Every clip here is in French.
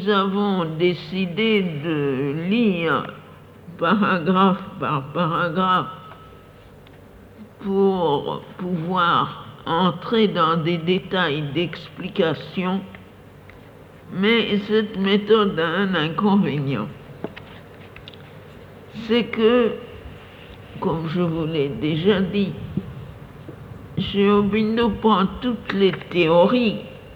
nous avons décidé de lire paragraphe par paragraphe pour pouvoir entrer dans des détails d'explication, mais cette méthode a un inconvénient. C'est que, comme je vous l'ai déjà dit, Sri Aurobindo prend toutes les théories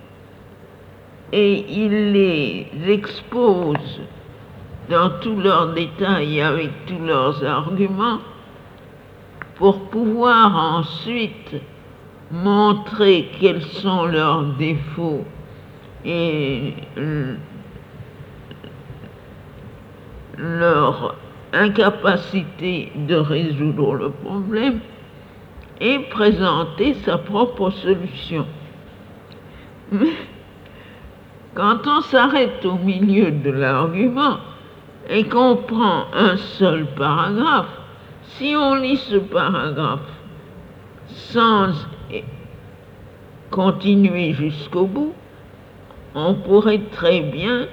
et il les expose dans tous leurs détails avec tous leurs arguments pour pouvoir ensuite montrer quels sont leurs défauts et leur incapacité de résoudre le problème et présenter sa propre solution. Mais quand on s'arrête au milieu de l'argument et qu'on prend un seul paragraphe, si on lit ce paragraphe sans continuer jusqu'au bout, on pourrait très bien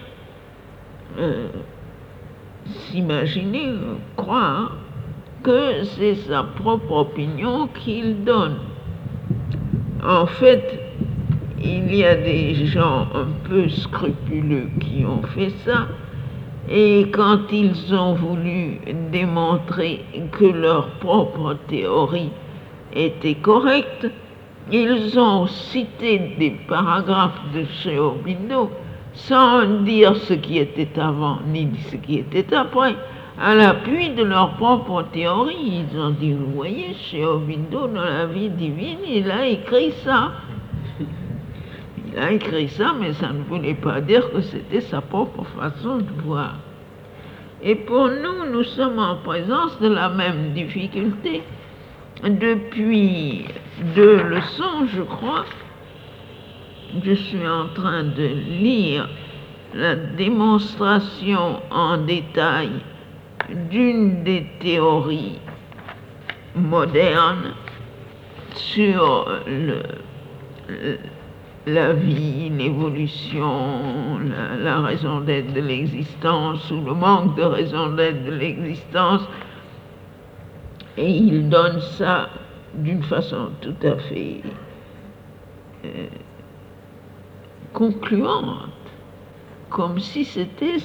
s'imaginer, croire que c'est sa propre opinion qu'il donne. En fait, il y a des gens un peu scrupuleux qui ont fait ça, et quand ils ont voulu démontrer que leur propre théorie était correcte, ils ont cité des paragraphes de Sri Aurobindo sans dire ce qui était avant ni ce qui était après. À l'appui de leur propre théorie, ils ont dit, vous voyez, Sri Aurobindo, dans la vie divine, il a écrit ça. Il a écrit ça, mais ça ne voulait pas dire que c'était sa propre façon de voir. Et pour nous, nous sommes en présence de la même difficulté. Depuis 2 leçons, je crois, je suis en train de lire la démonstration en détail d'une des théories modernes sur la vie, l'évolution, la raison d'être de l'existence ou le manque de raison d'être de l'existence. Et il donne ça d'une façon tout à fait concluante, comme si c'était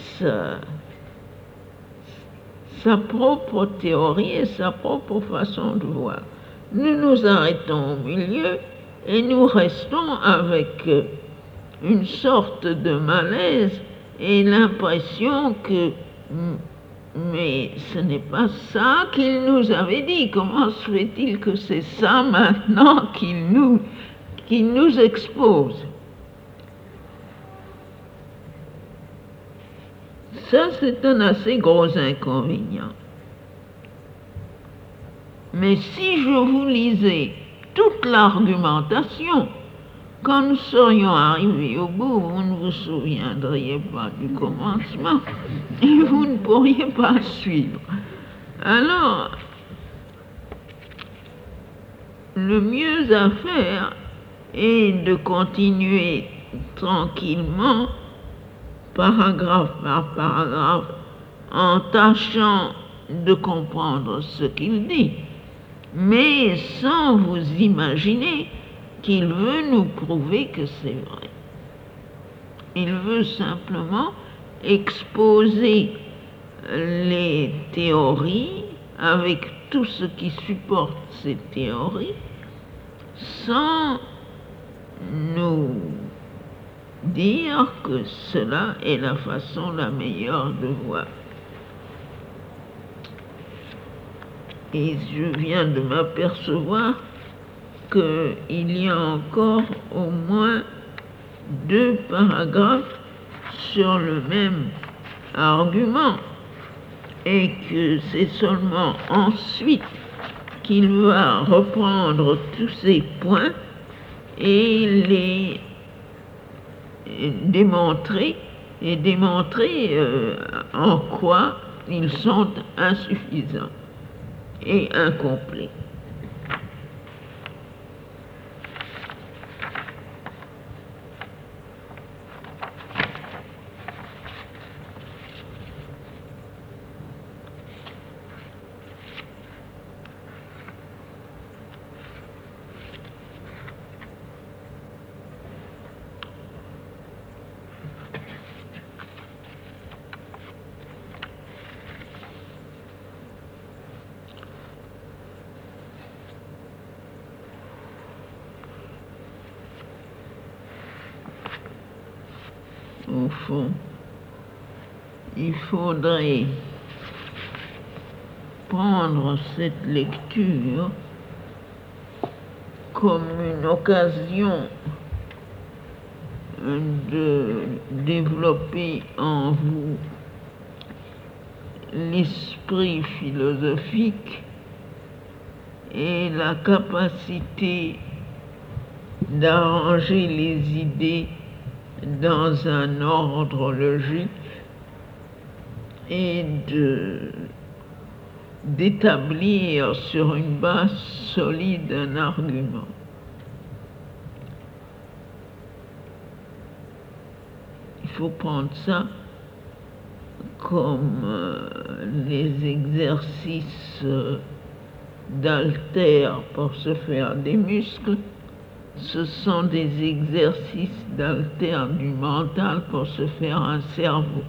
sa propre théorie et sa propre façon de voir. Nous nous arrêtons au milieu et nous restons avec une sorte de malaise et l'impression que mais ce n'est pas ça qu'il nous avait dit. Comment se fait-il que c'est ça maintenant qu'il nous expose? Ça, c'est un assez gros inconvénient. Mais si je vous lisais toute l'argumentation, quand nous serions arrivés au bout, vous ne vous souviendriez pas du commencement et vous ne pourriez pas suivre. Alors, le mieux à faire est de continuer tranquillement, paragraphe par paragraphe, en tâchant de comprendre ce qu'il dit, mais sans vous imaginer qu'il veut nous prouver que c'est vrai. Il veut simplement exposer les théories avec tout ce qui supporte ces théories sans nous dire que cela est la façon la meilleure de voir. Et je viens de m'apercevoir qu'il y a encore au moins 2 paragraphes sur le même argument et que c'est seulement ensuite qu'il va reprendre tous ces points et les démontrer en quoi ils sont insuffisants et incomplets. Au fond, il faudrait prendre cette lecture comme une occasion de développer en vous l'esprit philosophique et la capacité d'arranger les idées dans un ordre logique et d'établir sur une base solide un argument. Il faut prendre ça comme les exercices d'haltère pour se faire des muscles. Ce sont des exercices d'haltère du mental pour se faire un cerveau.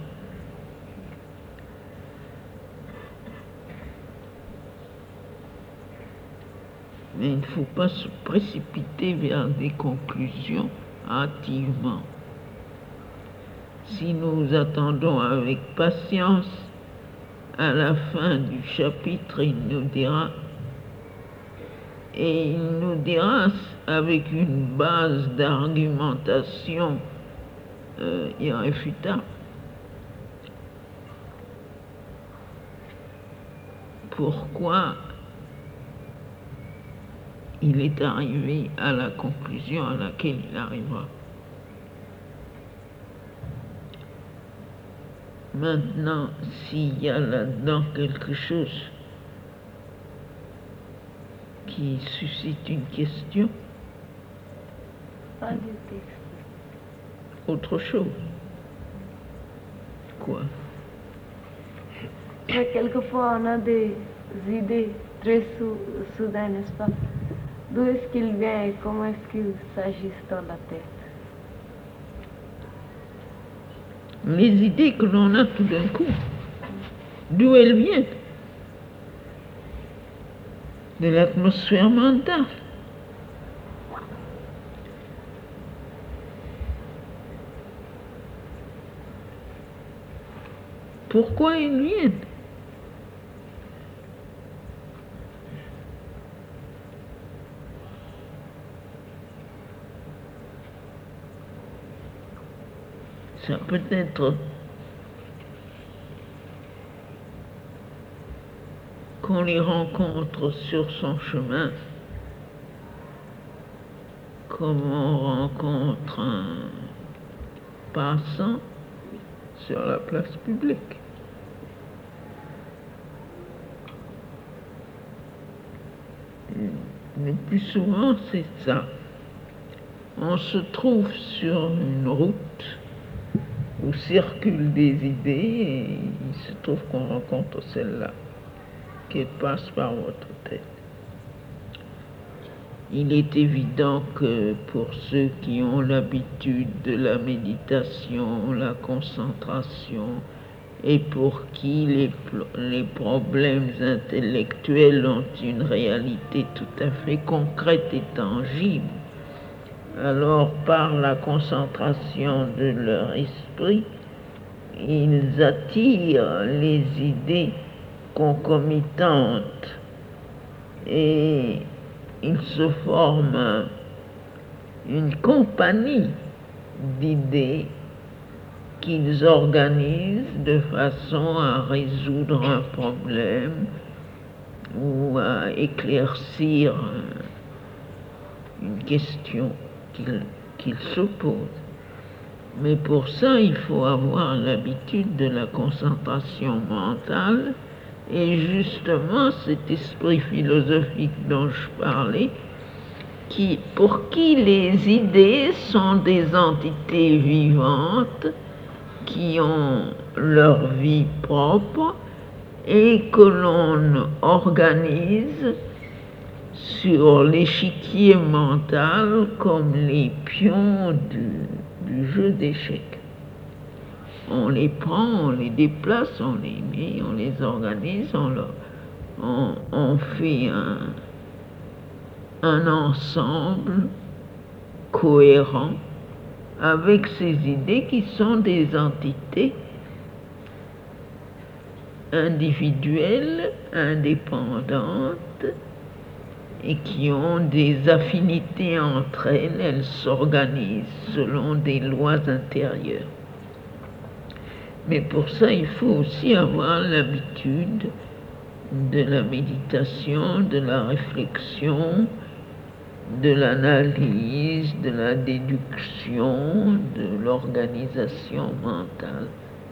Mais il ne faut pas se précipiter vers des conclusions hâtivement. Si nous attendons avec patience, à la fin du chapitre, il nous dira avec une base d'argumentation irréfutable pourquoi il est arrivé à la conclusion à laquelle il arrivera. Maintenant, s'il y a là-dedans quelque chose qui suscite une question, pas du texte. Autre chose. Quoi? Mais quelquefois, on a des idées très soudaines, n'est-ce pas? D'où est-ce qu'il vient et comment est-ce qu'il s'agisse dans la tête? Les idées que l'on a tout d'un coup, d'où elles viennent? De l'atmosphère mentale. Pourquoi elles viennent? Ça peut être qu'on les rencontre sur son chemin, comme on rencontre un passant sur la place publique. Le plus souvent, c'est ça. On se trouve sur une route où circulent des idées et il se trouve qu'on rencontre celle-là, qu'elle passe par votre tête. Il est évident que pour ceux qui ont l'habitude de la méditation, la concentration, et pour qui les problèmes intellectuels ont une réalité tout à fait concrète et tangible, alors par la concentration de leur esprit, ils attirent les idées concomitantes et il se forme une compagnie d'idées qu'ils organisent de façon à résoudre un problème ou à éclaircir une question qu'ils se posent. Mais pour ça, il faut avoir l'habitude de la concentration mentale et justement cet esprit philosophique dont je parlais, pour qui les idées sont des entités vivantes qui ont leur vie propre et que l'on organise sur l'échiquier mental comme les pions du jeu d'échecs. On les prend, on les déplace, on les met, on les organise, on fait un ensemble cohérent avec ces idées qui sont des entités individuelles, indépendantes, et qui ont des affinités entre elles. Elles s'organisent selon des lois intérieures. Mais pour ça, il faut aussi avoir l'habitude de la méditation, de la réflexion, de l'analyse, de la déduction, de l'organisation mentale.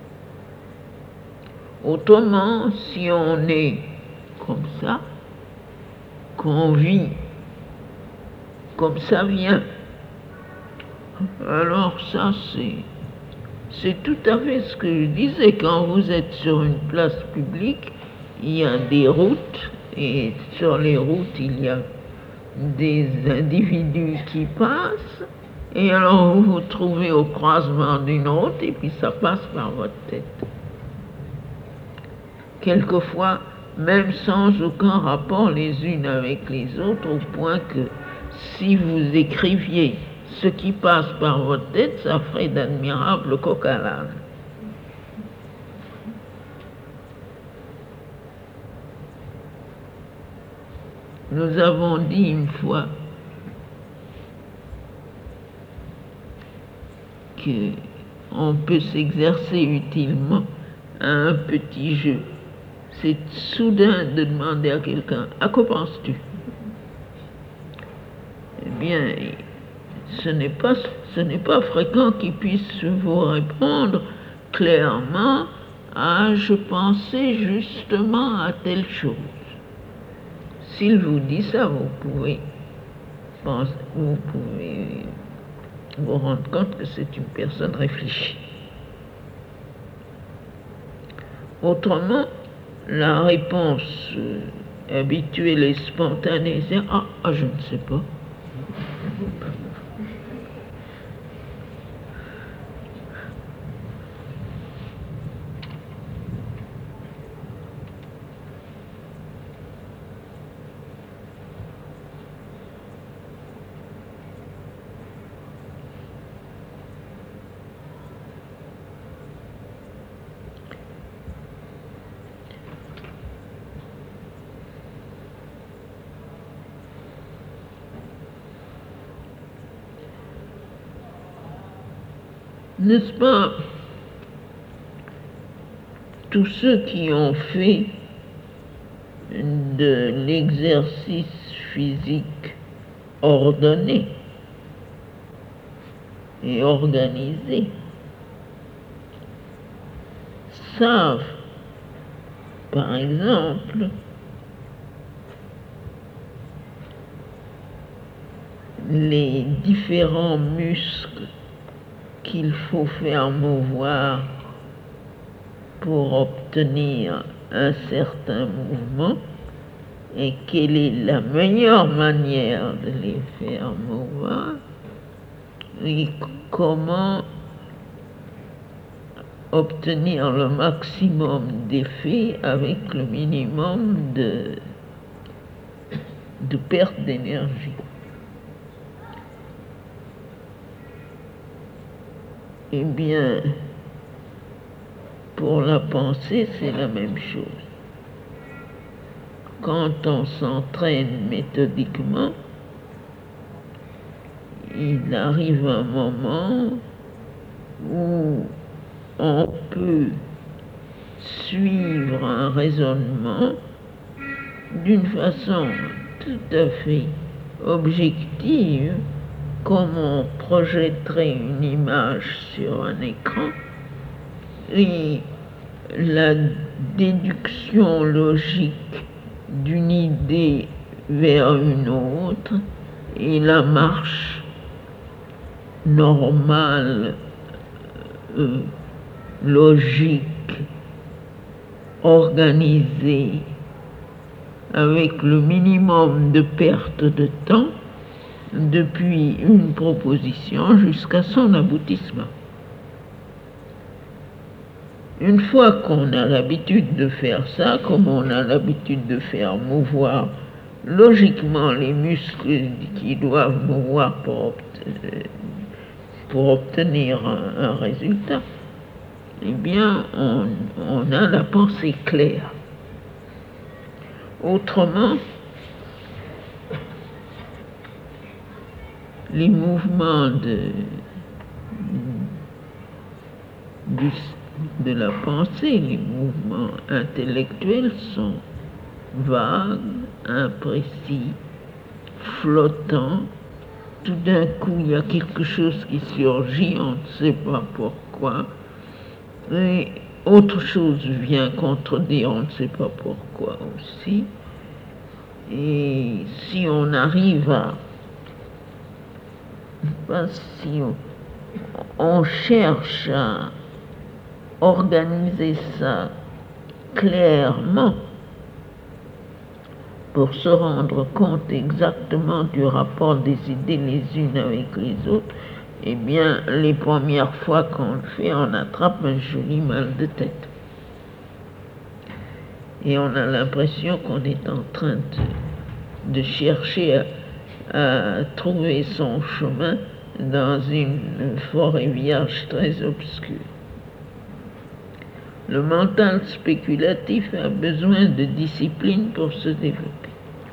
Autrement, si on est comme ça, qu'on vit comme ça vient, alors ça c'est tout à fait ce que je disais. Quand vous êtes sur une place publique, il y a des routes, et sur les routes il y a des individus qui passent, et alors vous vous trouvez au croisement d'une route et puis ça passe par votre tête. Quelquefois, même sans aucun rapport les unes avec les autres, au point que si vous écriviez ce qui passe par votre tête, ça ferait d'admirables coq-à-l'âne. Nous avons dit une fois qu'on peut s'exercer utilement à un petit jeu. C'est soudain de demander à quelqu'un « À quoi penses-tu » Eh bien, ce n'est pas fréquent qu'il puisse vous répondre clairement « Ah, je pensais justement à telle chose ». S'il vous dit ça, vous pouvez vous rendre compte que c'est une personne réfléchie. Autrement, la réponse habituelle et spontanée, c'est « Ah, je ne sais pas ». N'est-ce pas, tous ceux qui ont fait de l'exercice physique ordonné et organisé savent, par exemple, les différents muscles qu'il faut faire mouvoir pour obtenir un certain mouvement et quelle est la meilleure manière de les faire mouvoir et comment obtenir le maximum d'effet avec le minimum de perte d'énergie. Eh bien, pour la pensée, c'est la même chose. Quand on s'entraîne méthodiquement, il arrive un moment où on peut suivre un raisonnement d'une façon tout à fait objective, comme on projetterait une image sur un écran, et la déduction logique d'une idée vers une autre et la marche normale, logique, organisée, avec le minimum de perte de temps, depuis une proposition jusqu'à son aboutissement. Une fois qu'on a l'habitude de faire ça, comme on a l'habitude de faire mouvoir logiquement les muscles qui doivent mouvoir pour obtenir un résultat, eh bien, on a la pensée claire. Autrement, les mouvements de la pensée, les mouvements intellectuels sont vagues, imprécis, flottants. Tout d'un coup, il y a quelque chose qui surgit, on ne sait pas pourquoi. Et autre chose vient contredire, on ne sait pas pourquoi aussi. Et si on arrive à... si on cherche à organiser ça clairement pour se rendre compte exactement du rapport des idées les unes avec les autres, eh bien, les premières fois qu'on le fait, on attrape un joli mal de tête. Et on a l'impression qu'on est en train de chercher à trouver son chemin dans une forêt vierge très obscure. Le mental spéculatif a besoin de discipline pour se développer.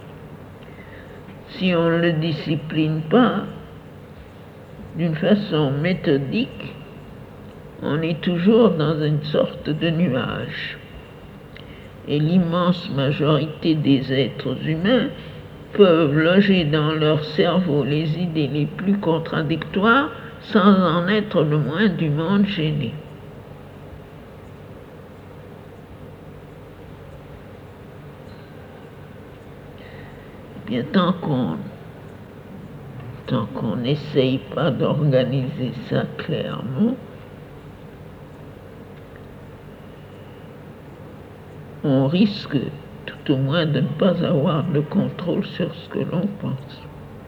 Si on ne le discipline pas d'une façon méthodique, on est toujours dans une sorte de nuage. Et l'immense majorité des êtres humains peuvent loger dans leur cerveau les idées les plus contradictoires sans en être le moins du monde gêné. Bien, tant qu'on n'essaye pas d'organiser ça clairement, on risque tout au moins de ne pas avoir de contrôle sur ce que l'on pense.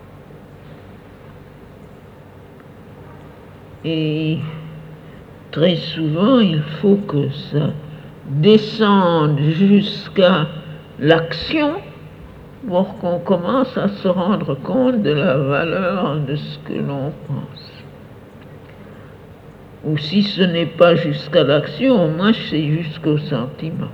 Et très souvent, il faut que ça descende jusqu'à l'action pour qu'on commence à se rendre compte de la valeur de ce que l'on pense. Ou si ce n'est pas jusqu'à l'action, au moins c'est jusqu'au sentiment.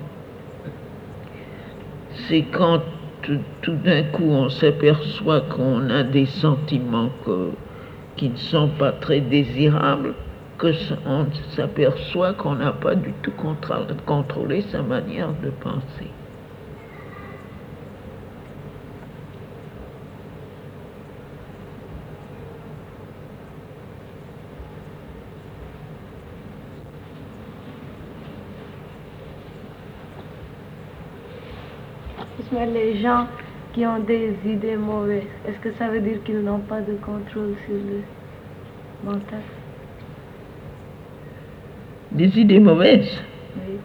C'est quand tout d'un coup on s'aperçoit qu'on a des sentiments qui ne sont pas très désirables, qu'on s'aperçoit qu'on n'a pas du tout contrôlé sa manière de penser. Mais les gens qui ont des idées mauvaises, est-ce que ça veut dire qu'ils n'ont pas de contrôle sur le mental? Des idées mauvaises? Oui.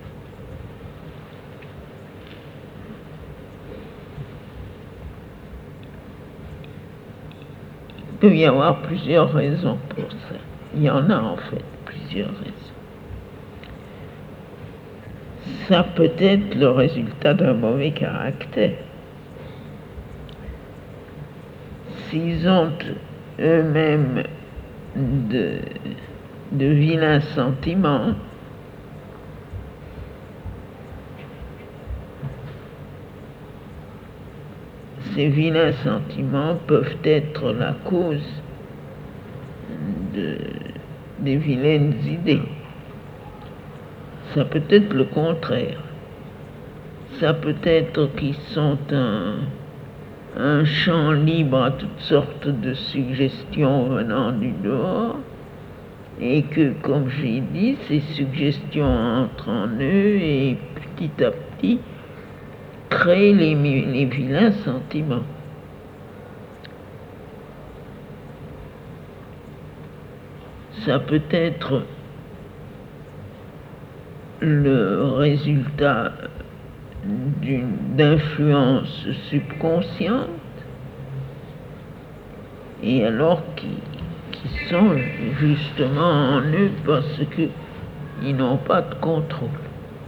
Il peut y avoir plusieurs raisons pour ça. Il y en a en fait plusieurs raisons. Ça peut être le résultat d'un mauvais caractère. S'ils ont eux-mêmes de vilains sentiments, ces vilains sentiments peuvent être la cause des vilaines idées. Ça peut être le contraire. Ça peut être qu'ils sont un champ libre à toutes sortes de suggestions venant du dehors, et que, comme j'ai dit, ces suggestions entrent en eux et petit à petit créent les vilains sentiments. Ça peut être le résultat d'influence subconsciente, et alors qui sont justement en eux parce qu'ils n'ont pas de contrôle.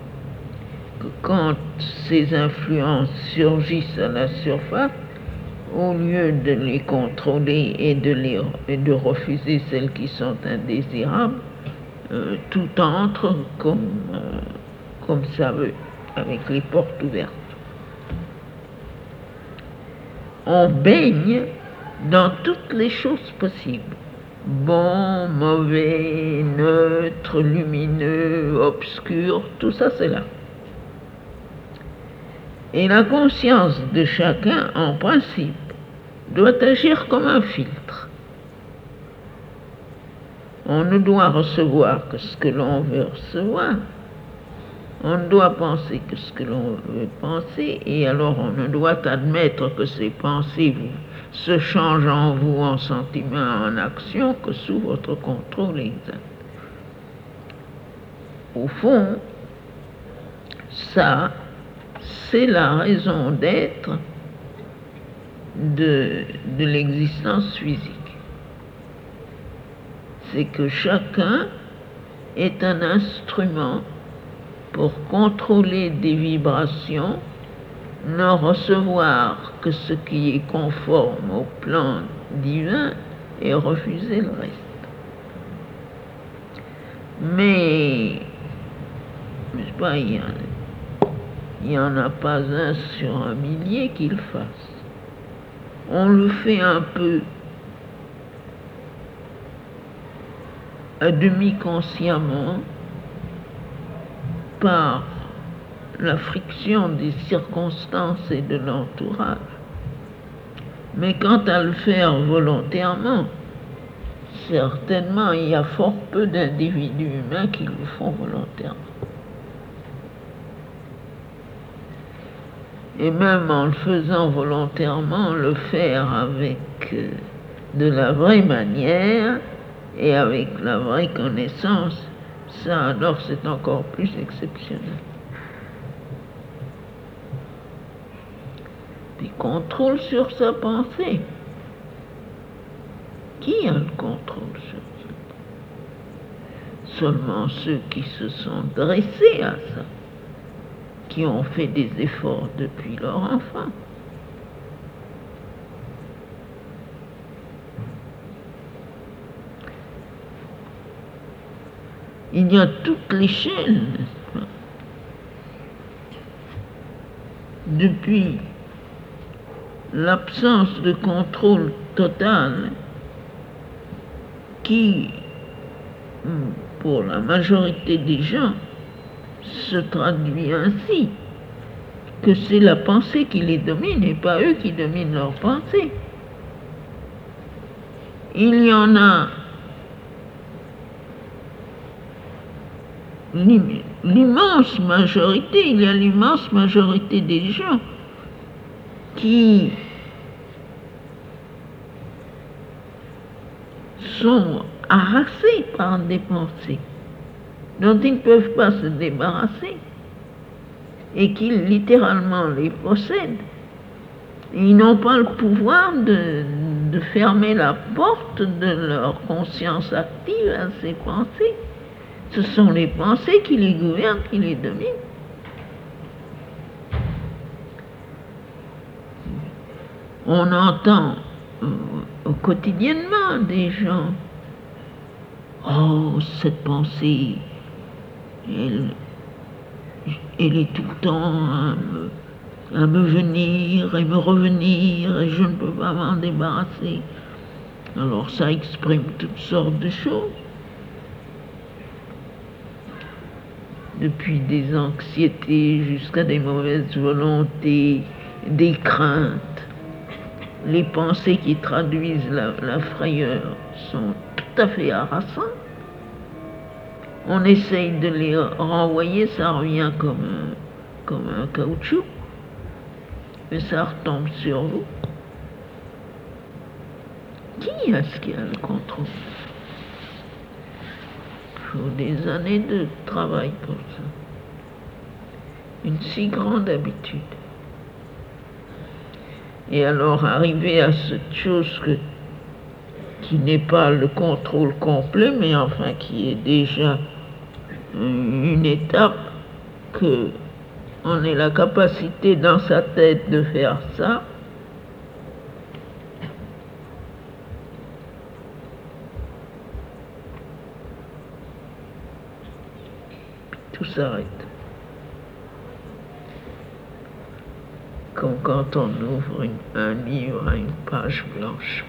Que quand ces influences surgissent à la surface, au lieu de les contrôler et de refuser celles qui sont indésirables, tout entre comme ça veut, avec les portes ouvertes. On baigne dans toutes les choses possibles. Bon, mauvais, neutre, lumineux, obscur, tout ça c'est là. Et la conscience de chacun, en principe, doit agir comme un filtre. On ne doit recevoir que ce que l'on veut recevoir. On ne doit penser que ce que l'on veut penser, et alors on ne doit admettre que ces pensées se changent en vous en sentiment, en action, que sous votre contrôle exact. Au fond, ça, c'est la raison d'être de l'existence physique. C'est que chacun est un instrument pour contrôler des vibrations, ne recevoir que ce qui est conforme au plan divin et refuser le reste. Mais, je sais pas, il n'y en a pas un sur un millier qui le fasse. On le fait un peu à demi consciemment par la friction des circonstances et de l'entourage. Mais quant à le faire volontairement, certainement il y a fort peu d'individus humains qui le font volontairement. Et même en le faisant volontairement, le faire avec de la vraie manière et avec la vraie connaissance, ça alors c'est encore plus exceptionnel. Puis contrôle sur sa pensée. Qui a le contrôle sur ça? Seulement ceux qui se sont dressés à ça, qui ont fait des efforts depuis leur enfant. Il y a toute l'échelle, n'est-ce pas? Depuis l'absence de contrôle total qui, pour la majorité des gens, se traduit ainsi, que c'est la pensée qui les domine et pas eux qui dominent leur pensée. Il y en a l'immense majorité, il y a l'immense majorité des gens qui sont harassés par des pensées dont ils ne peuvent pas se débarrasser et qui littéralement les possèdent. Ils n'ont pas le pouvoir de fermer la porte de leur conscience active à ces pensées. Ce sont les pensées qui les gouvernent, qui les dominent. On entend quotidiennement des gens, oh, cette pensée, elle est tout le temps à me venir et me revenir et je ne peux pas m'en débarrasser. Alors ça exprime toutes sortes de choses. Depuis des anxiétés jusqu'à des mauvaises volontés, des craintes. Les pensées qui traduisent la frayeur sont tout à fait harassantes. On essaye de les renvoyer, ça revient comme un caoutchouc, mais ça retombe sur vous. Qui est-ce qui a le contrôle? Il faut des années de travail pour ça. Une si grande habitude. Et alors arriver à cette chose qui n'est pas le contrôle complet, mais enfin qui est déjà une étape qu'on ait la capacité dans sa tête de faire ça, tout s'arrête. Comme quand on ouvre un livre à une page blanche.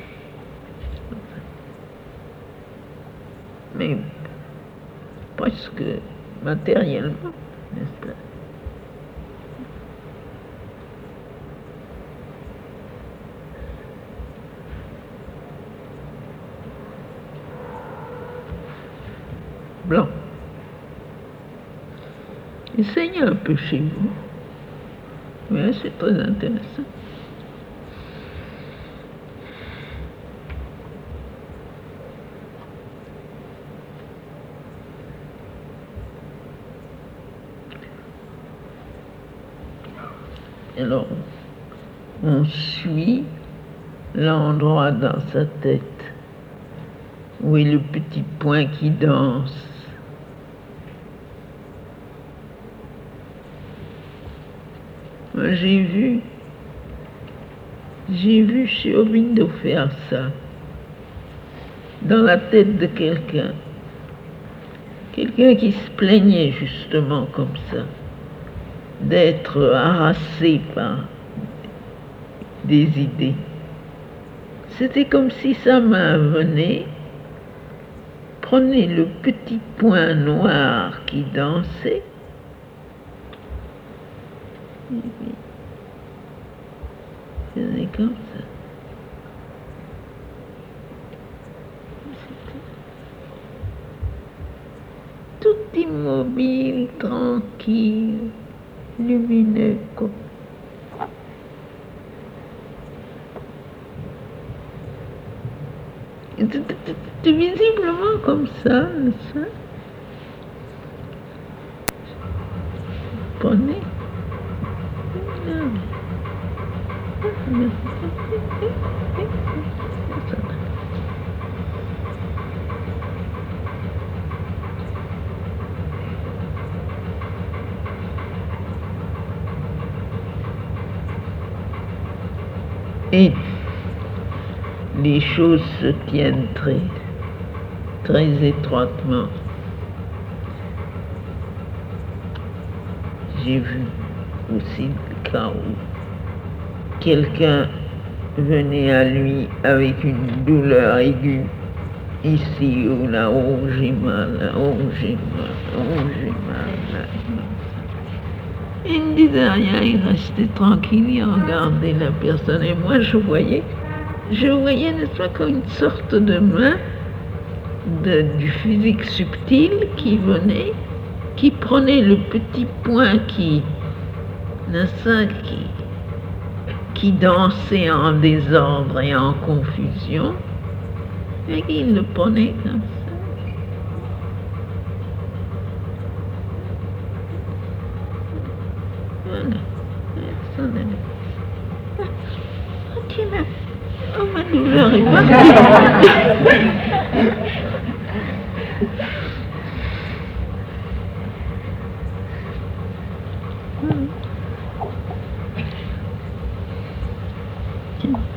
Mais presque matériellement, n'est-ce pas? Blanc. Essayez un peu chez vous. Oui, c'est très intéressant. Alors, on suit l'endroit dans sa tête où est le petit point qui danse. Moi, j'ai vu chez Aurobindo faire ça dans la tête de quelqu'un qui se plaignait justement comme ça, d'être harassé par des idées. C'était comme si sa main venait, prenait le petit point noir qui dansait, et puis faisait comme ça. Tout immobile, tranquille, lumineux, quoi. C'est visiblement comme ça, n'est-ce pas? Prenez. Et les choses se tiennent très, très étroitement. J'ai vu aussi le cas où quelqu'un venait à lui avec une douleur aiguë, ici ou là-haut, j'ai mal, là-haut, j'ai mal, là-haut, j'ai mal, là-haut. Il ne disait rien, il restait tranquille, il regardait la personne. Et moi, je voyais, n'est-ce pas, comme une sorte de main du physique subtil qui venait, qui prenait le petit point n'est-ce pas, qui dansait en désordre et en confusion, et qu'il le prenait comme ça. Voilà. Oh, tiens là. Oh, ma douleur est partie. Tiens.